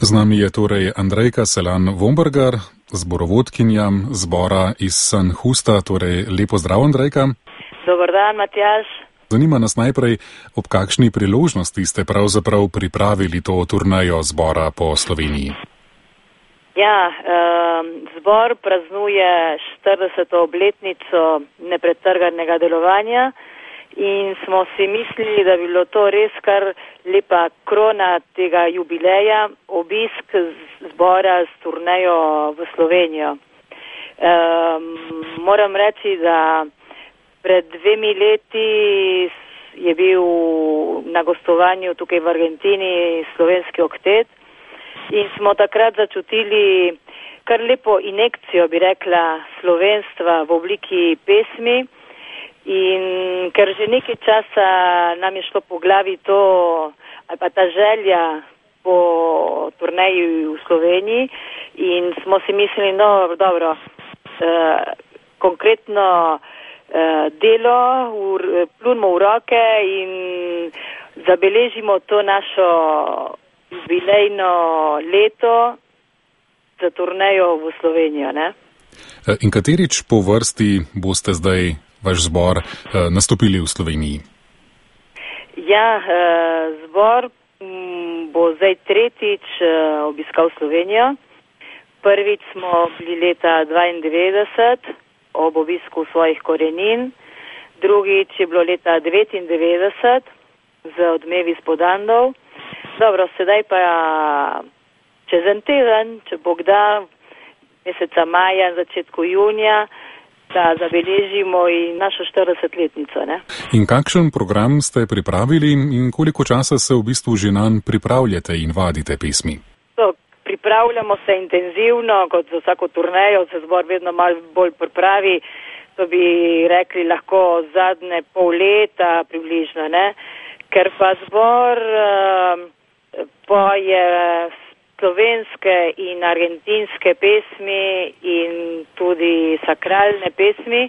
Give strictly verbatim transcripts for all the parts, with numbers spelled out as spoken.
Z nami je torej Andrejka Selan-Vombergar, zborovodkinja zbora iz San Justa, torej lepo zdrav, Andrejka. Dobar dan, Matjaž. Zanima nas najprej, ob kakšni priložnosti ste pravzaprav pripravili to turnejo zbora po Sloveniji. Ja, um, zbor praznuje štirideseto obletnico nepretrganega delovanja in smo si mislili, da bi bilo to res kar lepa krona tega jubileja, obisk zbora s turnejo v Slovenijo. Um, moram reči, da pred dvemi leti je bil na gostovanju tukaj v Argentini slovenski oktet in smo takrat začutili kar lepo injekcijo, bi rekla, slovenstva v obliki pesmi. In ker že nekaj časa nam je šlo po glavi to, ali pa ta želja po turneji v Sloveniji in smo si mislili, no, dobro, eh, konkretno eh, delo, v, plunimo v roke in zabeležimo to našo jubilejno leto za turnejo v Slovenijo, ne? In katerič po vrsti boste zdaj vaš zbor eh, nastopili v Sloveniji? Ja, eh, zbor m, bo zdaj tretjič eh, obiskal Slovenijo. Prvič smo bili leta dvaindevetdeset ob obisku svojih korenin. Drugič je bilo leta devetindevetdeset z odmevi spodandov. Dobro, sedaj pa čez en teden, če Bog da, meseca maja, začetku junija, da zabeležimo in našo štiridesetletnico. Ne? In kakšen program ste pripravili in koliko časa se v bistvu že nanj pripravljate in vadite pesmi? To, pripravljamo se intenzivno, kot za vsako turnejo, se zbor vedno malo bolj pripravi, to bi rekli lahko zadnje pol leta približno, ne? Ker pa zbor uh, poje slovenske in argentinske pesmi in tudi sakralne pesmi.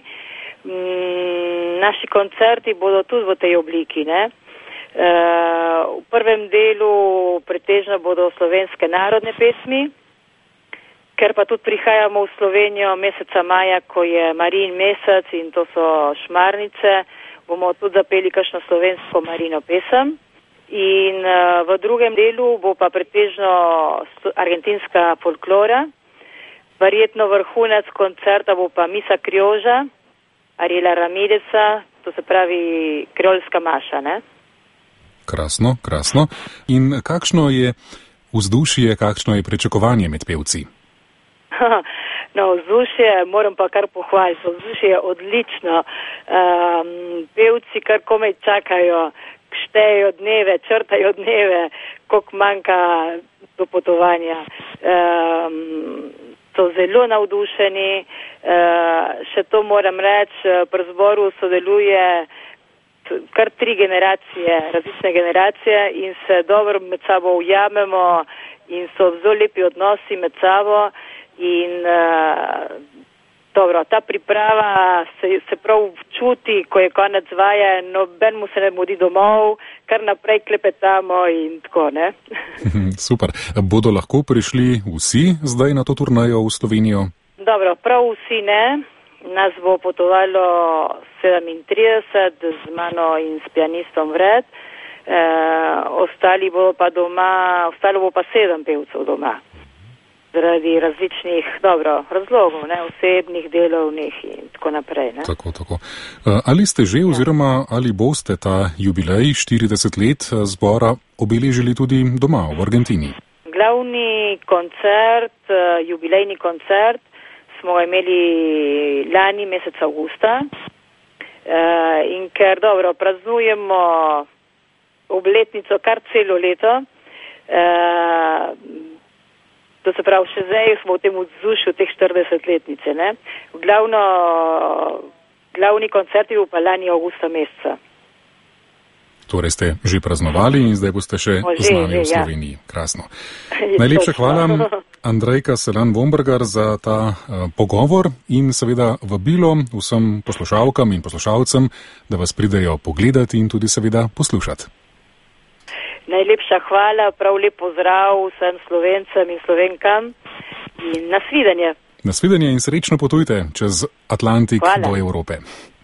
Mm, naši koncerti bodo tudi v tej obliki, ne? Uh, v prvem delu pretežno bodo slovenske narodne pesmi, ker pa tudi prihajamo v Slovenijo meseca maja, ko je Marijin mesec in to so šmarnice, bomo tudi zapeli kakšno slovensko Marijino pesem. In uh, v drugem delu bo pa pretežno argentinska folklora. Verjetno vrhunec koncerta bo pa Misa Krioža, Ariela Ramireza, to se pravi kreolska maša, ne? Krasno, krasno. In kakšno je vzdušje, kakšno je pričakovanje med pevci? No, vzdušje moram pa kar pohvaliti, vzdušje je odlično. Um, pevci kar komaj čakajo, štejejo dneve, črtajo dneve, koliko manjka do potovanja. Um, so zelo navdušeni. Uh, še to moram reči, pri zboru sodeluje kar tri generacije, različne generacije in se dobro med sabo ujamemo in so zelo lepi odnosi med sabo in uh, dobro, ta priprava se, se prav čuti, ko je konec vaje, noben mu se ne mudi domov, kar naprej klepetamo in tako, ne? Super. Bodo lahko prišli vsi zdaj na to turnejo v Slovenijo? Dobro, prav vsi ne. Nas bo potovalo sedemintrideset z mano in s pianistom vred. E, ostali bo pa doma, ostalo bo pa sedem pevcev doma. Zaradi različnih, dobro, razlogov, ne, osebnih, delovnih in tako naprej, ne. Tako, tako. Ali ste že oziroma ali boste ta jubilej štirideset let zbora obeležili tudi doma v Argentini? Glavni koncert, jubilejni koncert smo imeli lani mesec avgusta in ker, dobro, praznujemo obletnico kar celo leto, to se pravi, še zdaj smo v tem vzdušju teh štiridesetletnice, ne. Glavno, glavni koncert je bil pa lani avgusta meseca. Torej ste že praznovali in zdaj boste še že, z nami že, v Sloveniji. Ja. Krasno. Najlepša hvala, Andrejka Selan-Vombergar, za ta uh, pogovor in seveda vabilo vsem poslušalkam in poslušalcem, da vas pridejo pogledati in tudi seveda poslušati. Najlepša hvala, prav lep pozdrav vsem Slovencem in Slovenkam in nasvidenje. Nasvidenje in srečno potujte čez Atlantik hvala. Do Evrope.